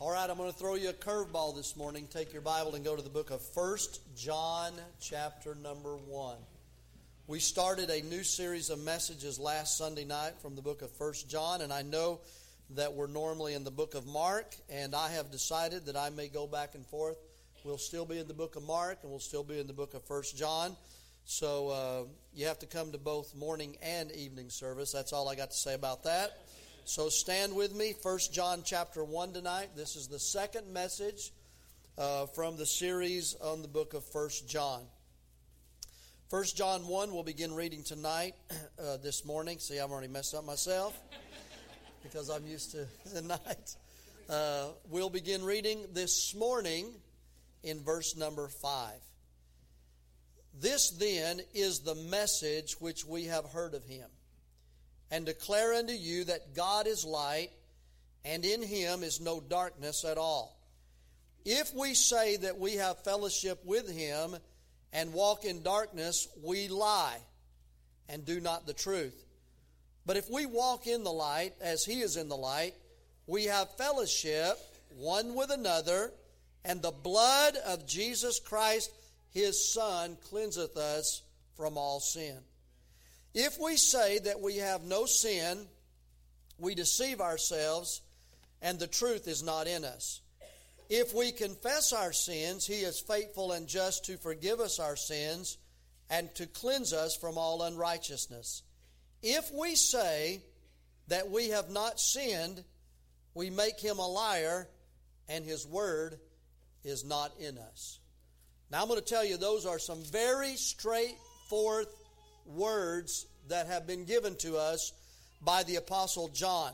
All right, I'm going to throw you a curveball this morning. Take your Bible and go to the book of 1 John, chapter number 1. We started a new series of messages last Sunday night from the book of 1 John, and I know that we're normally in the book of Mark, and I have decided that I may go back and forth. We'll still be in the book of Mark, and we'll still be in the book of 1 John. So you have to come to both morning and evening service. That's all I got to say about that. So stand with me, 1 John chapter 1 tonight. This is the second message from the series on the book of 1 John. 1 John 1, we'll begin reading tonight, this morning. See, I've already messed up myself because I'm used to the night. We'll begin reading this morning in verse number 5. This then is the message which we have heard of him, and declare unto you that God is light, and in him is no darkness at all. If we say that we have fellowship with him and walk in darkness, we lie and do not the truth. But if we walk in the light as he is in the light, we have fellowship one with another, and the blood of Jesus Christ, his Son, cleanseth us from all sin. If we say that we have no sin, we deceive ourselves, and the truth is not in us. If we confess our sins, he is faithful and just to forgive us our sins and to cleanse us from all unrighteousness. If we say that we have not sinned, we make him a liar, and his word is not in us. Now I'm going to tell you, those are some very straightforward words that have been given to us by the Apostle John.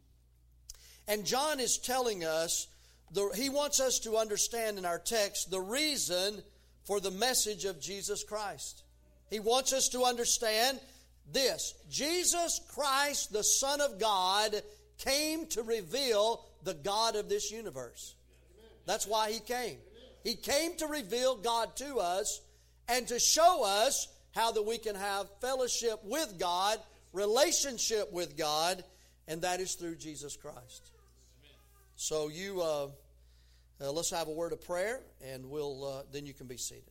And John is telling us, he wants us to understand in our text the reason for the message of Jesus Christ. He wants us to understand this: Jesus Christ, the Son of God, came to reveal the God of this universe. That's why he came. He came to reveal God to us and to show us how that we can have fellowship with God, relationship with God, and that is through Jesus Christ. So let's have a word of prayer, and then you can be seated.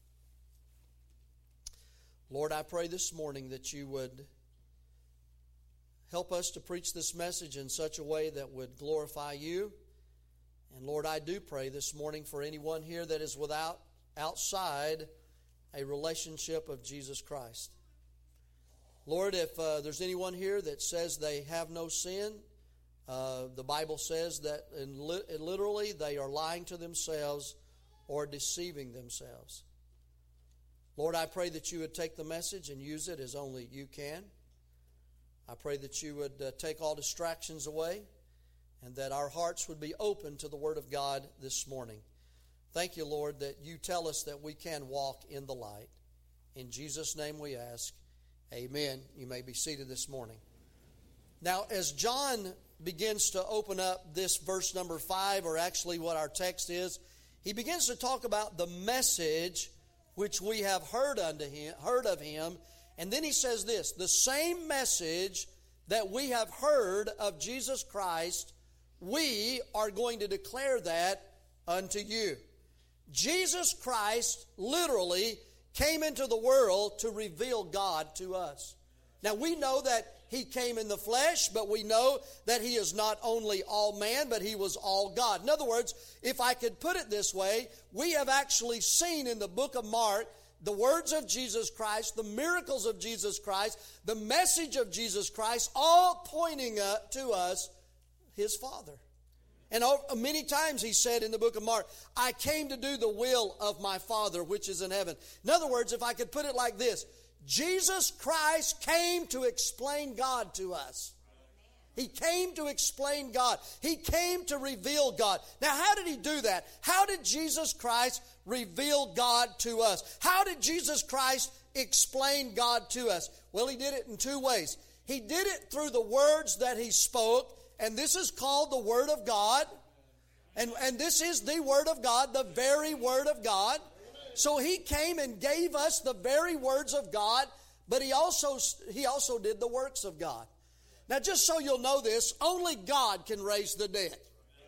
Lord, I pray this morning that you would help us to preach this message in such a way that would glorify you. And Lord, I do pray this morning for anyone here that is outside a relationship of Jesus Christ. Lord, if there's anyone here that says they have no sin, the Bible says that literally they are lying to themselves or deceiving themselves. Lord, I pray that you would take the message and use it as only you can. I pray that you would take all distractions away and that our hearts would be open to the Word of God this morning. Thank you, Lord, that you tell us that we can walk in the light. In Jesus' name we ask, amen. You may be seated this morning. Now, as John begins to open up this verse number 5, or actually what our text is, he begins to talk about the message which we have heard of him. And then he says this: the same message that we have heard of Jesus Christ, we are going to declare that unto you. Jesus Christ literally came into the world to reveal God to us. Now we know that he came in the flesh, but we know that he is not only all man, but he was all God. In other words, if I could put it this way, we have actually seen in the book of Mark the words of Jesus Christ, the miracles of Jesus Christ, the message of Jesus Christ, all pointing to us, his Father. And many times he said in the book of Mark, I came to do the will of my Father which is in heaven. In other words, if I could put it like this, Jesus Christ came to explain God to us. He came to explain God. He came to reveal God. Now, how did he do that? How did Jesus Christ reveal God to us? How did Jesus Christ explain God to us? Well, he did it in two ways. He did it through the words that he spoke, and this is called the Word of God. And this is the Word of God, the very Word of God. So he came and gave us the very words of God, but he also did the works of God. Now, just so you'll know this, only God can raise the dead.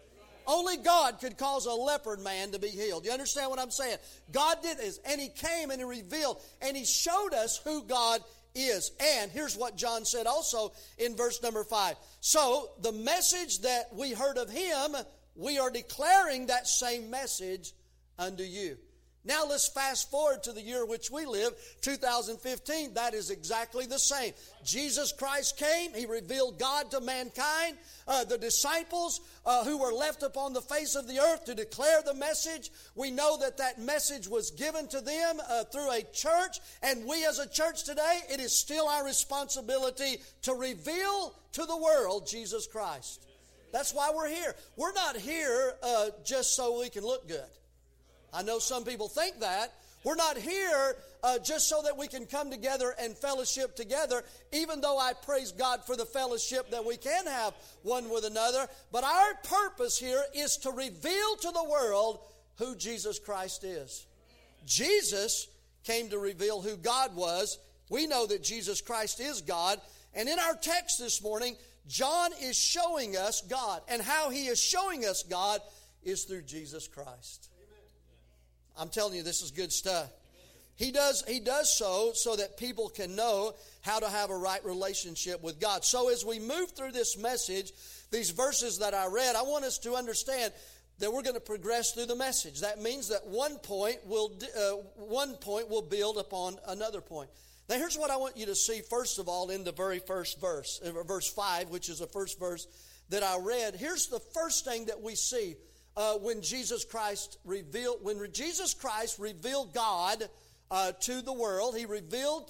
Only God could cause a leopard man to be healed. You understand what I'm saying? God did this, and He came and He revealed, and He showed us who God is. And here's what John said also in verse number 5. So, the message that we heard of Him, we are declaring that same message unto you. Now let's fast forward to the year which we live, 2015. That is exactly the same. Jesus Christ came. He revealed God to mankind. The disciples who were left upon the face of the earth to declare the message, we know that that message was given to them through a church. And we as a church today, it is still our responsibility to reveal to the world Jesus Christ. That's why we're here. We're not here just so we can look good. I know some people think that. We're not here just so that we can come together and fellowship together, even though I praise God for the fellowship that we can have one with another. But our purpose here is to reveal to the world who Jesus Christ is. Jesus came to reveal who God was. We know that Jesus Christ is God. And in our text this morning, John is showing us God. And how he is showing us God is through Jesus Christ. I'm telling you, this is good stuff. He does so that people can know how to have a right relationship with God. So as we move through this message, these verses that I read, I want us to understand that we're going to progress through the message. That means that one point will build upon another point. Now here's what I want you to see first of all in the very first verse, verse 5, which is the first verse that I read. Here's the first thing that we see. When Jesus Christ revealed God to the world, He revealed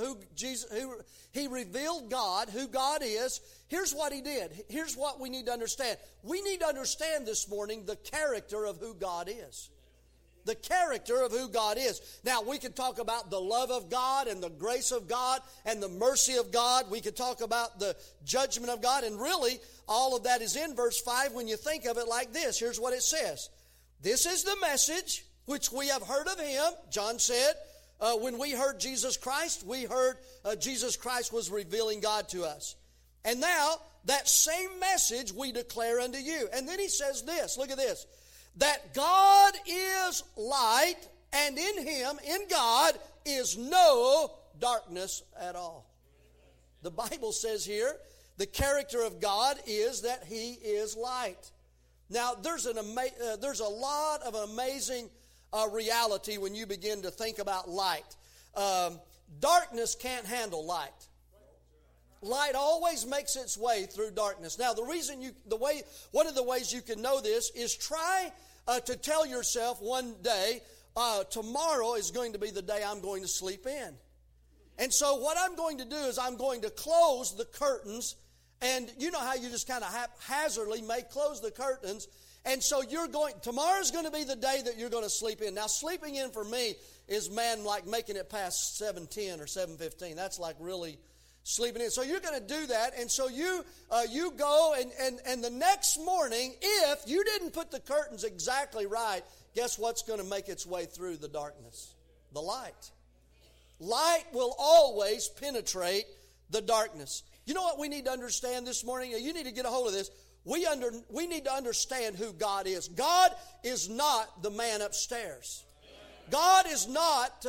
He revealed God, who God is. Here's what He did. Here's what we need to understand. We need to understand this morning the character of who God is. The character of who God is. Now, we could talk about the love of God and the grace of God and the mercy of God. We could talk about the judgment of God. And really, all of that is in verse 5 when you think of it like this. Here's what it says. This is the message which we have heard of Him. John said, when we heard Jesus Christ, we heard Jesus Christ was revealing God to us. And now, that same message we declare unto you. And then he says this. Look at this. That God is light, and in Him, in God, is no darkness at all. The Bible says here, the character of God is that He is light. Now, there's a lot of amazing reality when you begin to think about light. Darkness can't handle light. Light always makes its way through darkness. Now, one of the ways you can know this is try to tell yourself one day, tomorrow is going to be the day I'm going to sleep in. And so what I'm going to do is I'm going to close the curtains. And you know how you just kind of haphazardly may close the curtains. And so tomorrow's going to be the day that you're going to sleep in. Now, sleeping in for me is, like making it past 7:10 or 7:15. That's like really sleeping in. So you're going to do that, and so you go, and the next morning, if you didn't put the curtains exactly right, guess what's going to make its way through the darkness? The light. Light will always penetrate the darkness. You know what we need to understand this morning? You need to get a hold of this. We need to understand who God is. God is not the man upstairs. God is not,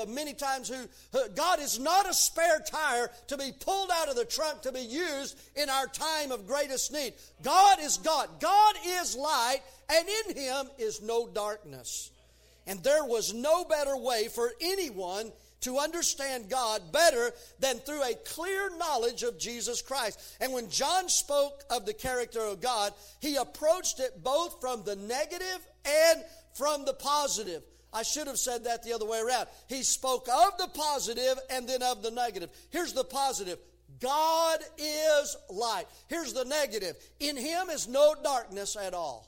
God is not a spare tire to be pulled out of the trunk to be used in our time of greatest need. God is God. God is light, and in Him is no darkness. And there was no better way for anyone to understand God better than through a clear knowledge of Jesus Christ. And when John spoke of the character of God, he approached it both from the negative and from the positive. I should have said that the other way around. He spoke of the positive and then of the negative. Here's the positive. God is light. Here's the negative. In Him is no darkness at all.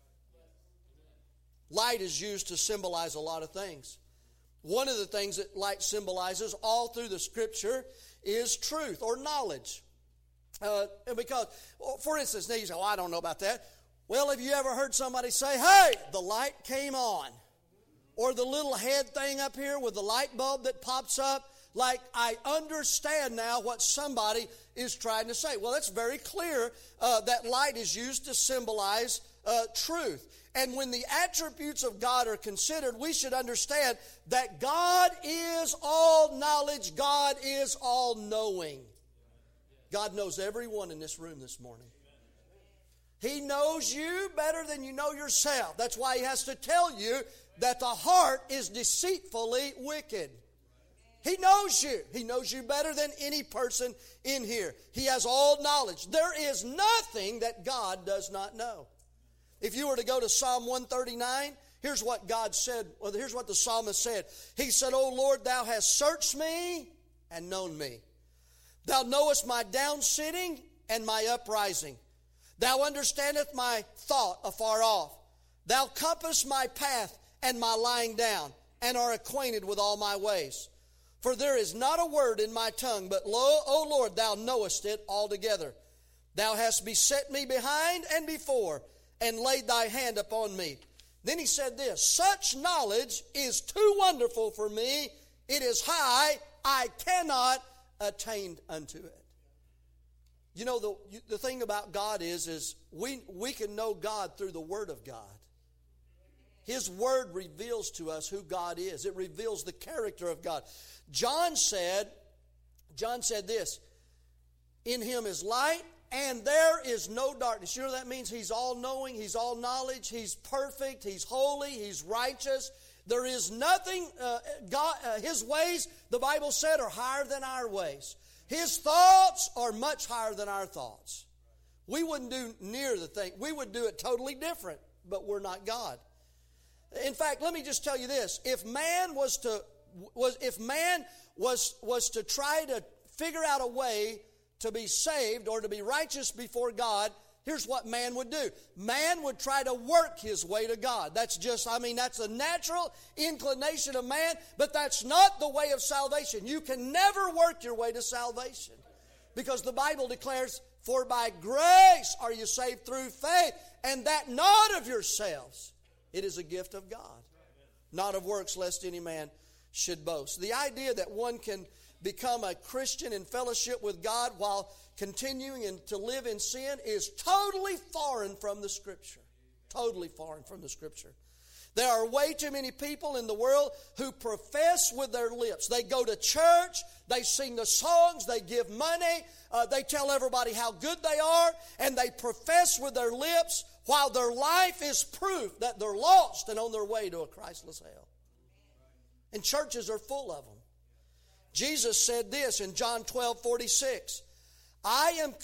Light is used to symbolize a lot of things. One of the things that light symbolizes all through the Scripture is truth or knowledge. Because, for instance, now you say, oh, I don't know about that. Well, have you ever heard somebody say, hey, the light came on? Or the little head thing up here with the light bulb that pops up. Like, I understand now what somebody is trying to say. Well, it's very clear that light is used to symbolize truth. And when the attributes of God are considered, we should understand that God is all knowledge. God is all knowing. God knows everyone in this room this morning. He knows you better than you know yourself. That's why He has to tell you that the heart is deceitfully wicked. He knows you. He knows you better than any person in here. He has all knowledge. There is nothing that God does not know. If you were to go to Psalm 139, here's what God said, or here's what the psalmist said. He said, O Lord, Thou hast searched me and known me. Thou knowest my down sitting and my uprising. Thou understandest my thought afar off. Thou compassest my path and my lying down, and are acquainted with all my ways. For there is not a word in my tongue, but lo, O Lord, Thou knowest it altogether. Thou hast beset me behind and before, and laid Thy hand upon me. Then he said this, such knowledge is too wonderful for me. It is high, I cannot attain unto it. You know, the thing about God is we can know God through the Word of God. His Word reveals to us who God is. It reveals the character of God. John said this, in Him is light, and there is no darkness. You know that means He's all-knowing, He's all-knowledge, He's perfect, He's holy, He's righteous. There is nothing, His ways, the Bible said, are higher than our ways. His thoughts are much higher than our thoughts. We wouldn't do near the thing. We would do it totally different, but we're not God. In fact, let me just tell you this. If man was to try to figure out a way to be saved or to be righteous before God, here's what man would do. Man would try to work his way to God. That's a natural inclination of man, but that's not the way of salvation. You can never work your way to salvation, because the Bible declares, for by grace are you saved through faith, and that not of yourselves. It is a gift of God, not of works, lest any man should boast. The idea that one can become a Christian in fellowship with God while continuing to live in sin is totally foreign from the Scripture. Totally foreign from the Scripture. There are way too many people in the world who profess with their lips. They go to church, they sing the songs, they give money, they tell everybody how good they are, and they profess with their lips while their life is proof that they're lost and on their way to a Christless hell. And churches are full of them. Jesus said this in John 12:46. I am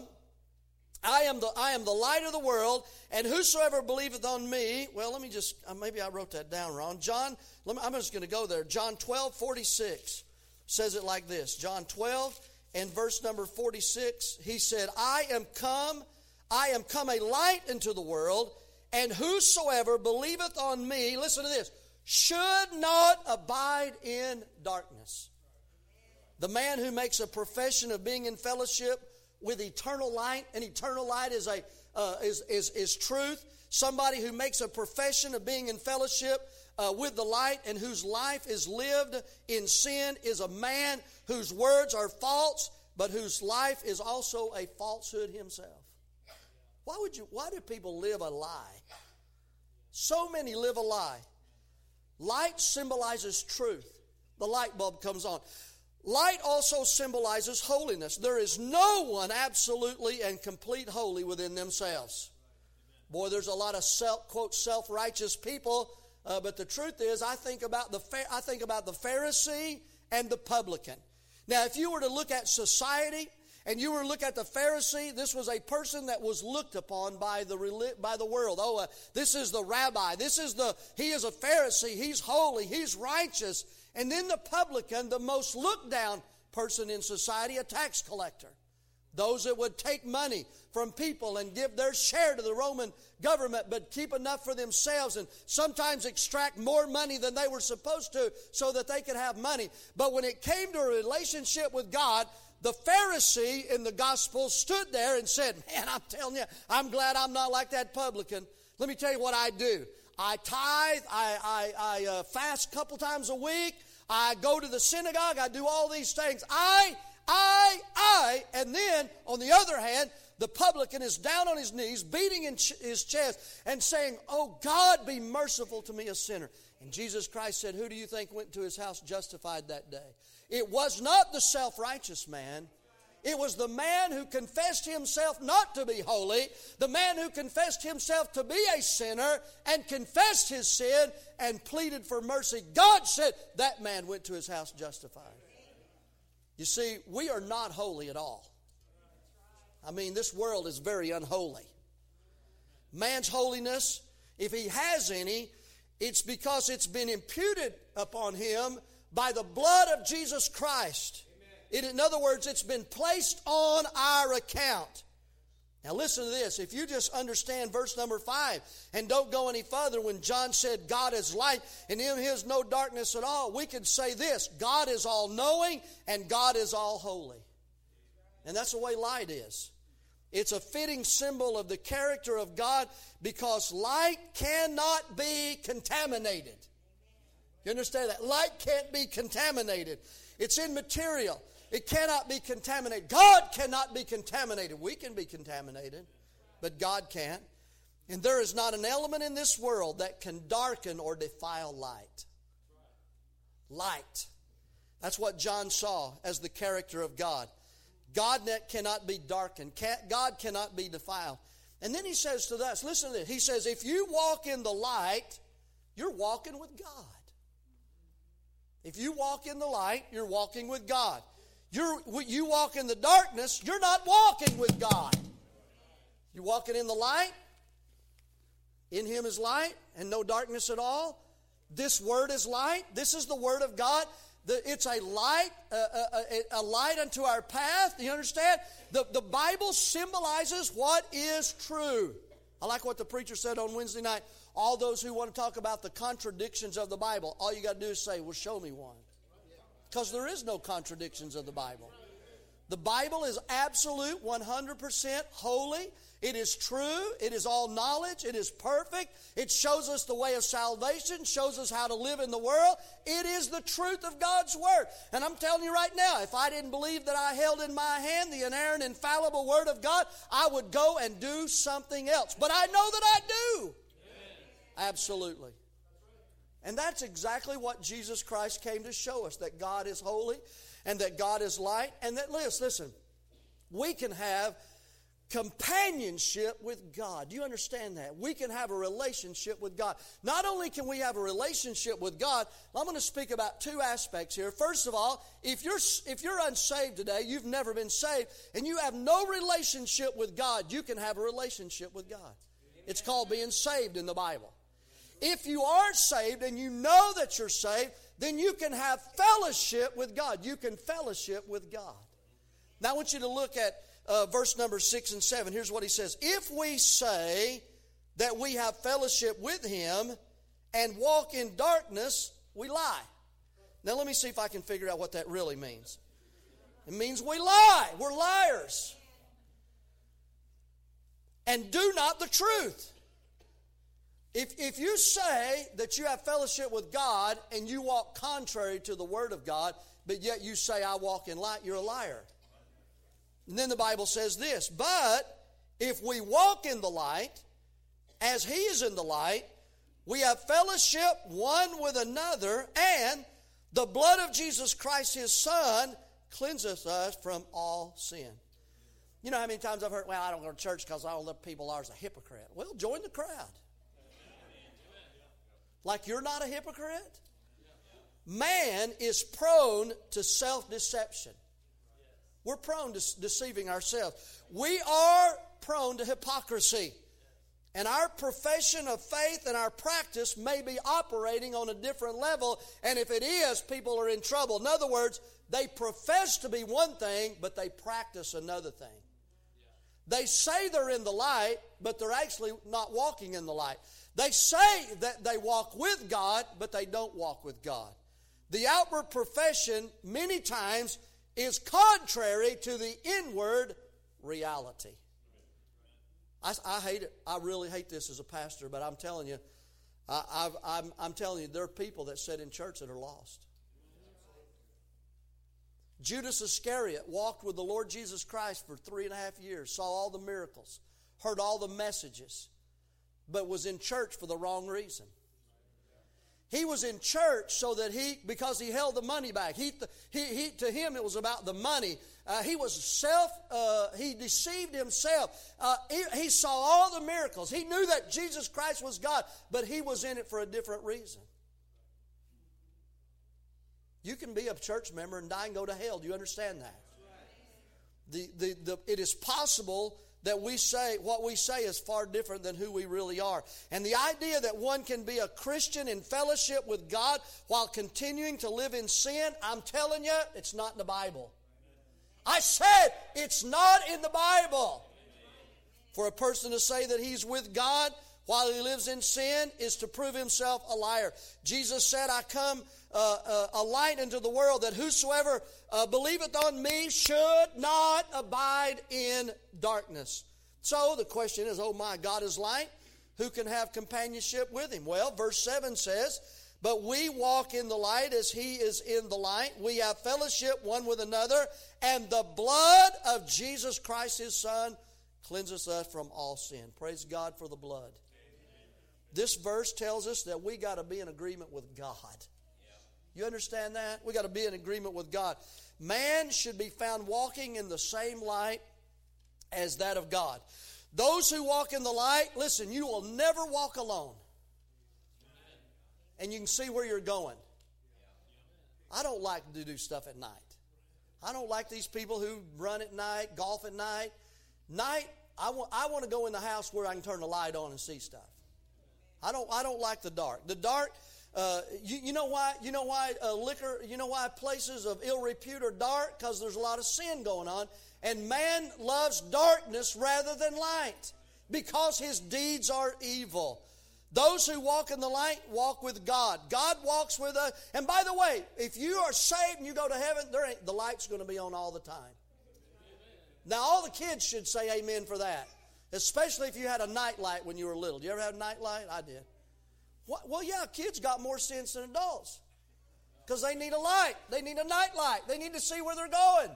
the light of the world, and whosoever believeth on me, well, let me just, maybe I wrote that down wrong. I'm just going to go there. John 12:46 says it like this. John 12 and verse number 46, he said, I am come a light into the world, and whosoever believeth on me, listen to this, should not abide in darkness. The man who makes a profession of being in fellowship with eternal light, and eternal light is truth. Somebody who makes a profession of being in fellowship with the light and whose life is lived in sin is a man whose words are false, but whose life is also a falsehood himself. Why do people live a lie? So many live a lie. Light symbolizes truth. The light bulb comes on. Light also symbolizes holiness. There is no one absolutely and complete holy within themselves. Boy, there's a lot of self-righteous people, but the truth is, I think about the Pharisee and the publican. Now, if you were to look at society and you were to look at the Pharisee, this was a person that was looked upon by the world. Oh, this is the rabbi. He is a Pharisee. He's holy. He's righteous. And then the publican, the most looked down person in society, a tax collector. Those that would take money from people and give their share to the Roman government, but keep enough for themselves and sometimes extract more money than they were supposed to so that they could have money. But when it came to a relationship with God, the Pharisee in the gospel stood there and said, man, I'm telling you, I'm glad I'm not like that publican. Let me tell you what I do. I tithe, I fast a couple times a week, I go to the synagogue, I do all these things. And then, on the other hand, the publican is down on his knees, beating in his chest and saying, "Oh God, be merciful to me, a sinner." And Jesus Christ said, "Who do you think went to his house justified that day?" It was not the self-righteous man. It was the man who confessed himself not to be holy, the man who confessed himself to be a sinner and confessed his sin and pleaded for mercy. God said that man went to his house justified. You see, we are not holy at all. I mean, this world is very unholy. Man's holiness, if he has any, it's because it's been imputed upon him by the blood of Jesus Christ. In other words, it's been placed on our account. Now listen to this. If you just understand verse number 5 and don't go any further, when John said God is light and in him is no darkness at all, we can say this: God is all-knowing and God is all-holy. And that's the way light is. It's a fitting symbol of the character of God because light cannot be contaminated. You understand that? Light can't be contaminated. It's immaterial. It cannot be contaminated. God cannot be contaminated. We can be contaminated, but God can't. And there is not an element in this world that can darken or defile light. Light. That's what John saw as the character of God. God cannot be darkened. God cannot be defiled. And then he says to us, listen to this. He says, if you walk in the light, you're walking with God. If you walk in the light, you're walking with God. You walk in the darkness, you're not walking with God. You're walking in the light. In him is light and no darkness at all. This word is light. This is the word of God. It's a light unto our path. Do you understand? The Bible symbolizes what is true. I like what the preacher said on Wednesday night. All those who want to talk about the contradictions of the Bible, all you got to do is say, well, show me one. Because there is no contradictions of the Bible. The Bible is absolute, 100% holy. It is true. It is all knowledge. It is perfect. It shows us the way of salvation, shows us how to live in the world. It is the truth of God's Word. And I'm telling you right now, if I didn't believe that I held in my hand the inerrant, infallible Word of God, I would go and do something else. But I know that I do. Absolutely. And that's exactly what Jesus Christ came to show us, that God is holy and that God is light. And that, listen, we can have companionship with God. Do you understand that? We can have a relationship with God. Not only can we have a relationship with God, I'm going to speak about two aspects here. First of all, if you're unsaved today, you've never been saved, and you have no relationship with God, you can have a relationship with God. It's called being saved in the Bible. If you are saved and you know that you're saved, then you can have fellowship with God. You can fellowship with God. Now I want you to look at verse number 6 and 7. Here's what he says. If we say that we have fellowship with him and walk in darkness, we lie. Now let me see if I can figure out what that really means. It means we lie. We're liars. And do not the truth. If you say that you have fellowship with God and you walk contrary to the Word of God, but yet you say, I walk in light, you're a liar. And then the Bible says this, but if we walk in the light, as he is in the light, we have fellowship one with another, and the blood of Jesus Christ, his Son, cleanseth us from all sin. You know how many times I've heard, well, I don't go to church because all the people are a hypocrite. Well, join the crowd. Like you're not a hypocrite? Man is prone to self-deception. We're prone to deceiving ourselves. We are prone to hypocrisy. And our profession of faith and our practice may be operating on a different level. And if it is, people are in trouble. In other words, they profess to be one thing, but they practice another thing. They say they're in the light, but they're actually not walking in the light. They say that they walk with God, but they don't walk with God. The outward profession, many times, is contrary to the inward reality. I hate it. I really hate this as a pastor, but I'm telling you, I'm telling you, there are people that sit in church that are lost. Judas Iscariot walked with the Lord Jesus Christ for 3.5 years, saw all the miracles, heard all the messages, but was in church for the wrong reason. He was in church so that because he held the money back. To him it was about the money. He deceived himself. He saw all the miracles. He knew that Jesus Christ was God, but he was in it for a different reason. You can be a church member and die and go to hell. Do you understand that? It is possible that we say, what we say is far different than who we really are. And the idea that one can be a Christian in fellowship with God while continuing to live in sin, I'm telling you, it's not in the Bible. I said, it's not in the Bible. For a person to say that he's with God while he lives in sin is to prove himself a liar. Jesus said, I come a light into the world, that whosoever believeth on me should not abide in darkness. So the question is, oh my, God is light. Who can have companionship with him? Well, verse 7 says, but we walk in the light as he is in the light. We have fellowship one with another, and the blood of Jesus Christ his Son cleanses us from all sin. Praise God for the blood. This verse tells us that we got to be in agreement with God. You understand that? We got to be in agreement with God. Man should be found walking in the same light as that of God. Those who walk in the light, listen, you will never walk alone. And you can see where you're going. I don't like to do stuff at night. I don't like these people who run at night, golf at night. I want to go in the house where I can turn the light on and see stuff. I don't like the dark. The dark, you know why places of ill repute are dark? Because there's a lot of sin going on. And man loves darkness rather than light because his deeds are evil. Those who walk in the light walk with God. God walks with us. And by the way, if you are saved and you go to heaven, the light's going to be on all the time. Now, all the kids should say amen for that. Especially if you had a night light when you were little. Did you ever have a night light? I did. Well, yeah, kids got more sense than adults. Because they need a light. They need a night light. They need to see where they're going.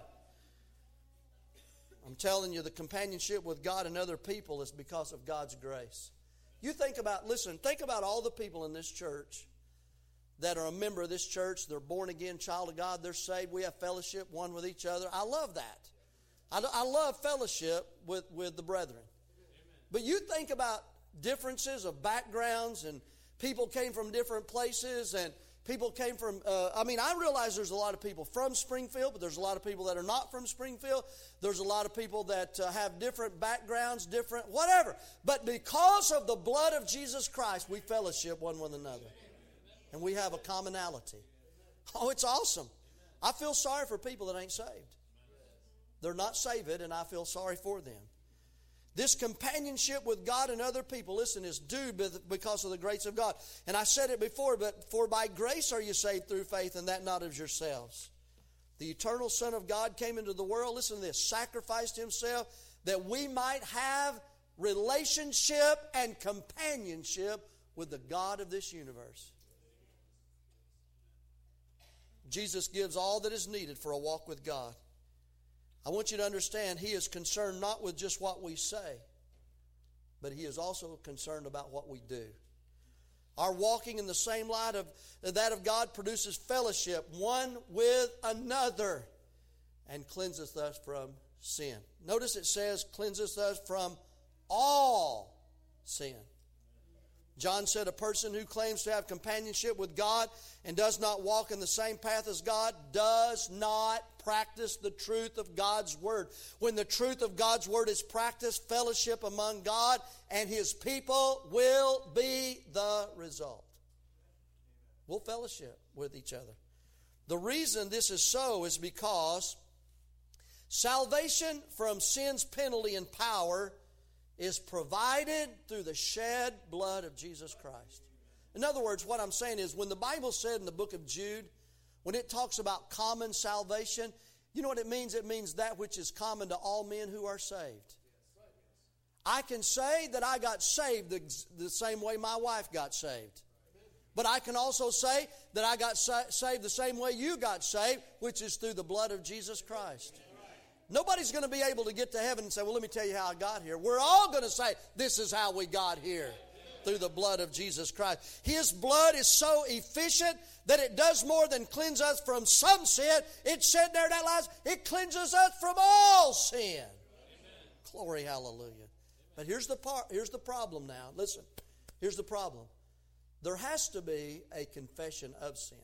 I'm telling you, the companionship with God and other people is because of God's grace. You think about all the people in this church that are a member of this church. They're born again, child of God. They're saved. We have fellowship one with each other. I love that. I love fellowship with the brethren. But you think about differences of backgrounds, and people came from different places, and people came from, I realize there's a lot of people from Springfield, but there's a lot of people that are not from Springfield. There's a lot of people that have different backgrounds, different whatever. But because of the blood of Jesus Christ, we fellowship one with another. And we have a commonality. Oh, it's awesome. I feel sorry for people that ain't saved. They're not saved, and I feel sorry for them. This companionship with God and other people, listen, is due because of the grace of God. And I said it before, but for by grace are you saved through faith, and that not of yourselves. The eternal Son of God came into the world, listen to this, sacrificed himself that we might have relationship and companionship with the God of this universe. Jesus gives all that is needed for a walk with God. I want you to understand, he is concerned not with just what we say, but he is also concerned about what we do. Our walking in the same light of that of God produces fellowship one with another and cleanseth us from sin. Notice it says cleanseth us from all sin. John said a person who claims to have companionship with God and does not walk in the same path as God does not practice the truth of God's Word. When the truth of God's Word is practiced, fellowship among God and His people will be the result. We'll fellowship with each other. The reason this is so is because salvation from sin's penalty and power is provided through the shed blood of Jesus Christ. In other words, what I'm saying is when the Bible said in the book of Jude, when it talks about common salvation, you know what it means? It means that which is common to all men who are saved. I can say that I got saved the same way my wife got saved. But I can also say that I got saved the same way you got saved, which is through the blood of Jesus Christ. Nobody's going to be able to get to heaven and say, well, let me tell you how I got here. We're all going to say, this is how we got here, through the blood of Jesus Christ. His blood is so efficient that it does more than cleanse us from some sin. It said there in that last, it cleanses us from all sin. Amen. Glory, hallelujah. But here's the problem now. Listen, here's the problem. There has to be a confession of sin.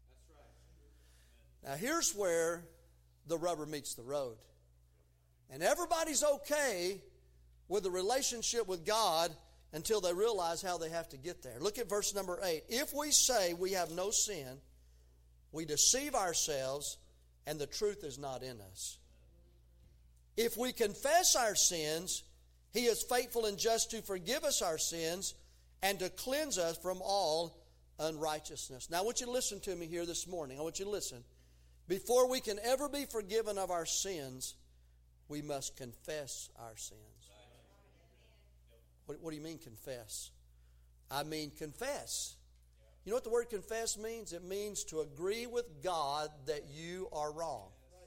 Now here's where the rubber meets the road. And everybody's okay with a relationship with God until they realize how they have to get there. Look at verse number 8. If we say we have no sin, we deceive ourselves, and the truth is not in us. If we confess our sins, He is faithful and just to forgive us our sins and to cleanse us from all unrighteousness. Now I want you to listen to me here this morning. I want you to listen. Before we can ever be forgiven of our sins, we must confess our sins. What do you mean confess? I mean confess. You know what the word confess means? It means to agree with God that you are wrong.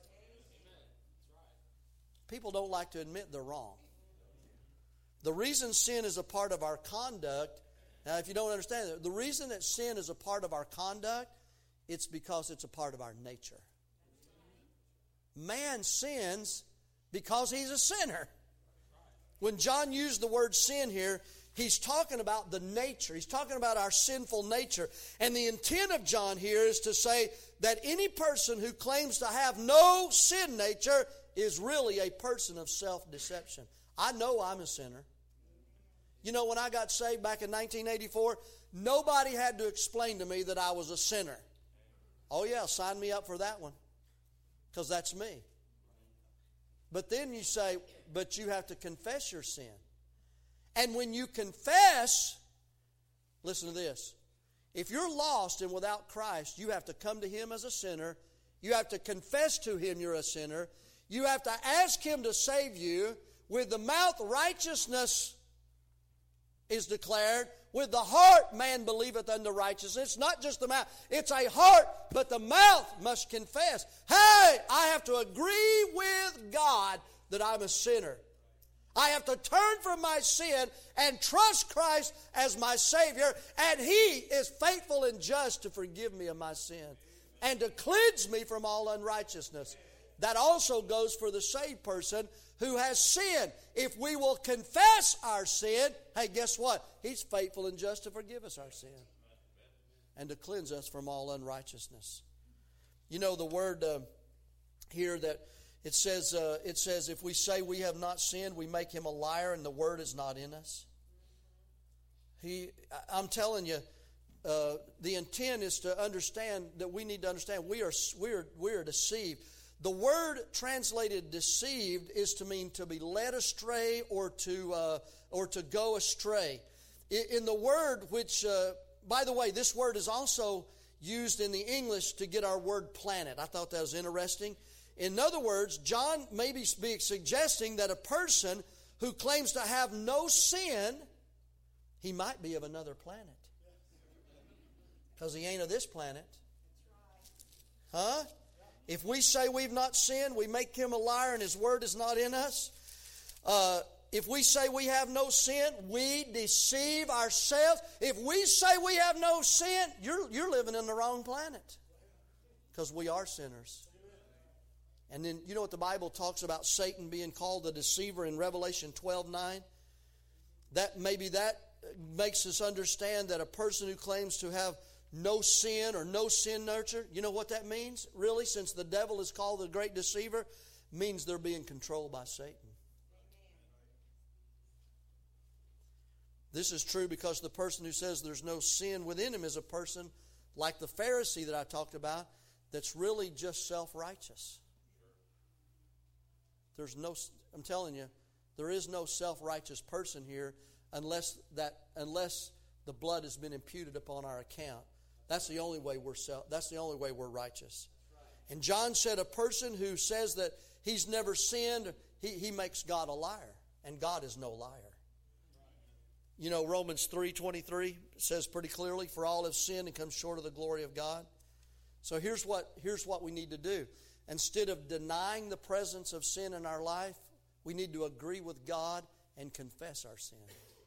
People don't like to admit they're wrong. The reason sin is a part of our conduct, now if you don't understand it, the reason that sin is a part of our conduct, it's because it's a part of our nature. Man sins because he's a sinner. When John used the word sin here, he's talking about the nature. He's talking about our sinful nature. And the intent of John here is to say that any person who claims to have no sin nature is really a person of self-deception. I know I'm a sinner. You know, when I got saved back in 1984, nobody had to explain to me that I was a sinner. Oh yeah, sign me up for that one, because that's me. But then you say, but you have to confess your sin. And when you confess, listen to this. If you're lost and without Christ, you have to come to Him as a sinner. You have to confess to Him you're a sinner. You have to ask Him to save you. With the mouth, righteousness is declared. With the heart, man believeth unto righteousness. It's not just the mouth. It's a heart, but the mouth must confess. Hey, I have to agree with God that I'm a sinner. I have to turn from my sin and trust Christ as my Savior, and He is faithful and just to forgive me of my sin and to cleanse me from all unrighteousness. That also goes for the saved person who has sinned. If we will confess our sin, hey, guess what? He's faithful and just to forgive us our sin and to cleanse us from all unrighteousness. You know the word here that it says if we say we have not sinned, we make Him a liar, and the word is not in us. I'm telling you, the intent is to understand that we need to understand we are deceived. The word translated deceived is to mean to be led astray or to go astray. In the word which, by the way, this word is also used in the English to get our word planet. I thought that was interesting. In other words, John may be suggesting that a person who claims to have no sin, he might be of another planet. Because he ain't of this planet. Huh? If we say we've not sinned, we make Him a liar and His word is not in us. If we say we have no sin, we deceive ourselves. If we say we have no sin, you're living in the wrong planet. Because we are sinners. And then, you know what the Bible talks about Satan being called the deceiver in Revelation 12:9? That makes us understand that a person who claims to have no sin or no sin nurture, you know what that means? Really, since the devil is called the great deceiver, means they're being controlled by Satan. This is true because the person who says there's no sin within him is a person like the Pharisee that I talked about that's really just self-righteous. I'm telling you, there is no self-righteous person here unless the blood has been imputed upon our account. That's the only way we're righteous. And John said a person who says that he's never sinned, he makes God a liar. And God is no liar. You know, Romans 3:23 says pretty clearly, for all have sinned and come short of the glory of God. So here's what we need to do. Instead of denying the presence of sin in our life, we need to agree with God and confess our sin.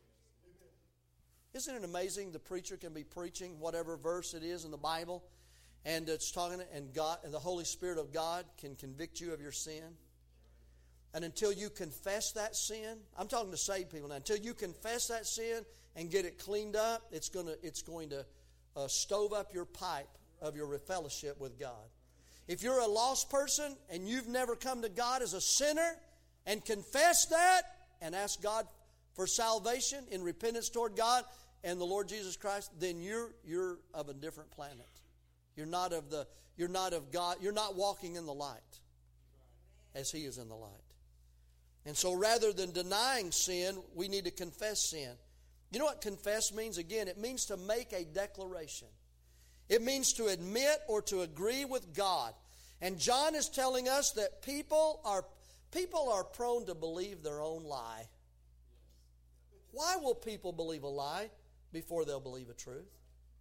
Isn't it amazing the preacher can be preaching whatever verse it is in the Bible, and it's talking, and God and the Holy Spirit of God can convict you of your sin? And until you confess that sin, I'm talking to saved people now, until you confess that sin and get it cleaned up, it's going to stove up your pipe of your fellowship with God. If you're a lost person and you've never come to God as a sinner and confess that and ask God for salvation in repentance toward God and the Lord Jesus Christ, then you're of a different planet. You're not of God. You're not walking in the light as He is in the light. And so rather than denying sin, we need to confess sin. You know what confess means? Again, it means to make a declaration. It means to admit or to agree with God. And John is telling us that people are prone to believe their own lie. Why will people believe a lie before they'll believe a truth?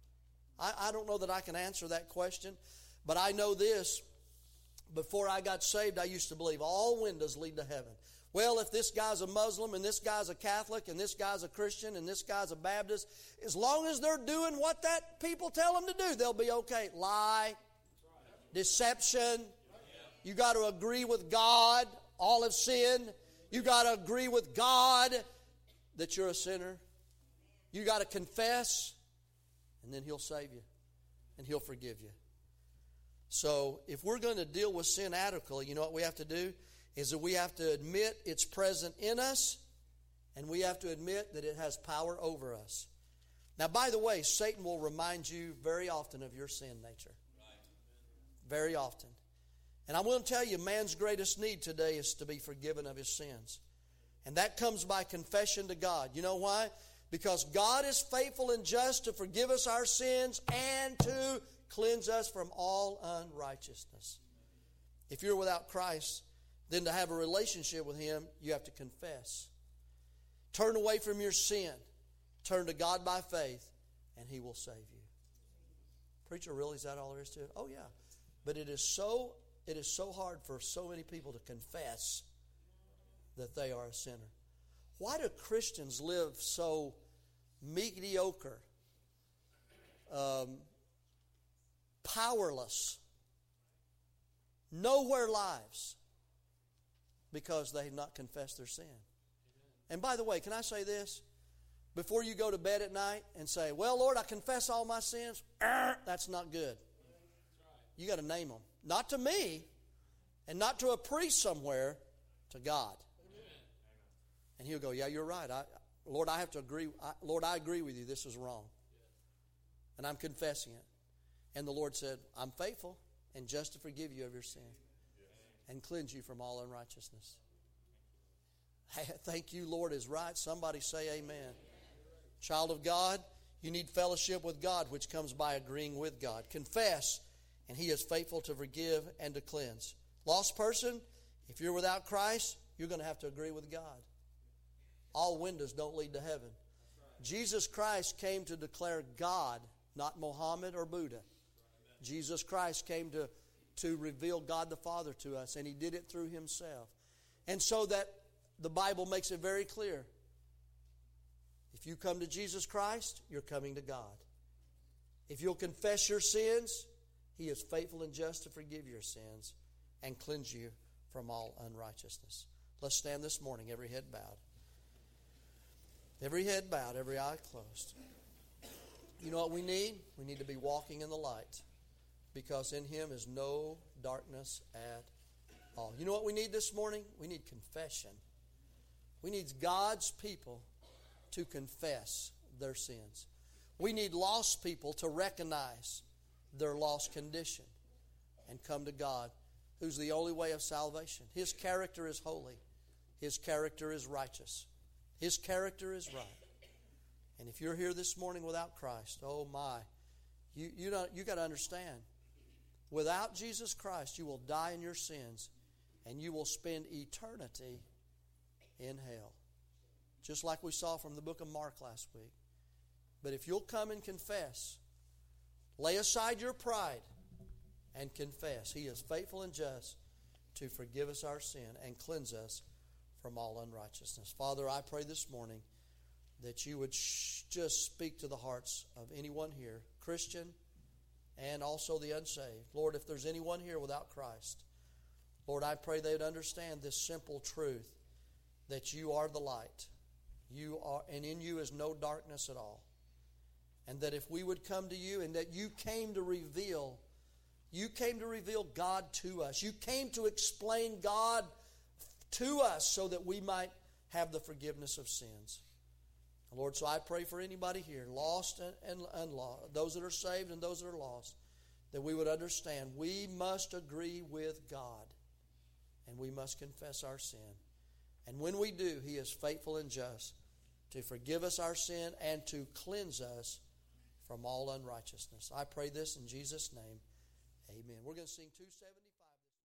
I don't know that I can answer that question, but I know this. Before I got saved, I used to believe all windows lead to heaven. Well, if this guy's a Muslim and this guy's a Catholic and this guy's a Christian and this guy's a Baptist, as long as they're doing what that people tell them to do, they'll be okay. Lie, deception. You got to agree with God. All have sinned. You got to agree with God that you're a sinner. You got to confess, and then He'll save you and He'll forgive you. So if we're going to deal with sin adequately, you know what we have to do? Is that we have to admit it's present in us, and we have to admit that it has power over us. Now, by the way, Satan will remind you very often of your sin nature. Very often. And I'm going to tell you, man's greatest need today is to be forgiven of his sins. And that comes by confession to God. You know why? Because God is faithful and just to forgive us our sins and to cleanse us from all unrighteousness. If you're without Christ, then to have a relationship with Him, you have to confess. Turn away from your sin. Turn to God by faith, and He will save you. Preacher, really? Is that all there is to it? Oh, yeah. But it is so hard for so many people to confess that they are a sinner. Why do Christians live so mediocre, powerless, nowhere lives? Because they have not confessed their sin. And by the way, can I say this? Before you go to bed at night and say, well, Lord, I confess all my sins, that's not good. You got to name them. Not to me, and not to a priest somewhere, to God. And He'll go, yeah, you're right. Lord, I have to agree. Lord, I agree with you. This is wrong. And I'm confessing it. And the Lord said, I'm faithful and just to forgive you of your sin and cleanse you from all unrighteousness. Thank you, Lord, is right. Somebody say amen. Child of God, you need fellowship with God, which comes by agreeing with God. Confess, and He is faithful to forgive and to cleanse. Lost person, if you're without Christ, you're going to have to agree with God. All windows don't lead to heaven. Jesus Christ came to declare God, not Mohammed or Buddha. Jesus Christ came to reveal God the Father to us, and He did it through Himself. And so that the Bible makes it very clear. If you come to Jesus Christ, you're coming to God. If you'll confess your sins, He is faithful and just to forgive your sins and cleanse you from all unrighteousness. Let's stand this morning, every head bowed. Every head bowed, every eye closed. You know what we need? We need to be walking in the light, because in Him is no darkness at all. You know what we need this morning? We need confession. We need God's people to confess their sins. We need lost people to recognize their lost condition and come to God, who's the only way of salvation. His character is holy. His character is righteous. His character is right. And if you're here this morning without Christ, oh my, you got to understand, without Jesus Christ, you will die in your sins and you will spend eternity in hell. just like we saw from the book of Mark last week. But if you'll come and confess, lay aside your pride and confess, He is faithful and just to forgive us our sin and cleanse us from all unrighteousness. Father, I pray this morning that You would just speak to the hearts of anyone here, Christian and also the unsaved. Lord, if there's anyone here without Christ, Lord, I pray they would understand this simple truth that You are the light. You are, and in You is no darkness at all. And that if we would come to You, and that You came to reveal God to us. You came to explain God to us so that we might have the forgiveness of sins. Lord, so I pray for anybody here, lost and unlost, those that are saved and those that are lost, that we would understand we must agree with God and we must confess our sin. And when we do, He is faithful and just to forgive us our sin and to cleanse us from all unrighteousness. I pray this in Jesus' name. Amen. We're going to sing 275.